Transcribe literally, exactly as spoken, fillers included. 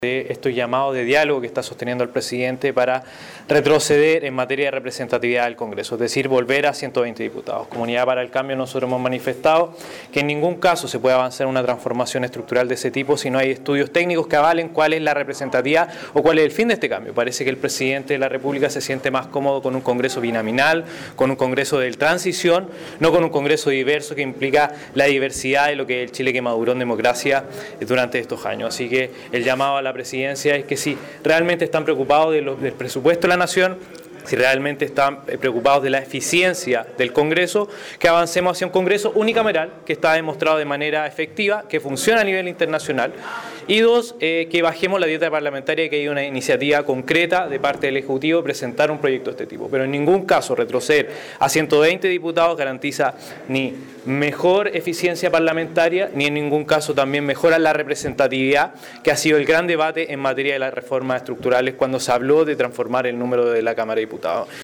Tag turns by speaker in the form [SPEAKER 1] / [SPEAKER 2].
[SPEAKER 1] de estos llamados de diálogo que está sosteniendo el presidente para retroceder en materia de representatividad del Congreso, es decir, volver a ciento veinte diputados. Comunidad para el Cambio, nosotros hemos manifestado que en ningún caso se puede avanzar en una transformación estructural de ese tipo si no hay estudios técnicos que avalen cuál es la representatividad o cuál es el fin de este cambio. Parece que el presidente de la República se siente más cómodo con un Congreso binaminal, con un Congreso de transición, no con un Congreso diverso que implica la diversidad de lo que es el Chile que maduró en democracia durante estos años. Así que el llamado a la presidencia es que si realmente están preocupados de los, del presupuesto de la nación, si realmente están preocupados de la eficiencia del Congreso, que avancemos hacia un Congreso unicameral, que está demostrado de manera efectiva, que funciona a nivel internacional, y dos, eh, que bajemos la dieta parlamentaria, que hay una iniciativa concreta de parte del Ejecutivo presentar un proyecto de este tipo. Pero en ningún caso retroceder a ciento veinte diputados garantiza ni mejor eficiencia parlamentaria, ni en ningún caso también mejora la representatividad, que ha sido el gran debate en materia de las reformas estructurales cuando se habló de transformar el número de la Cámara de Diputados.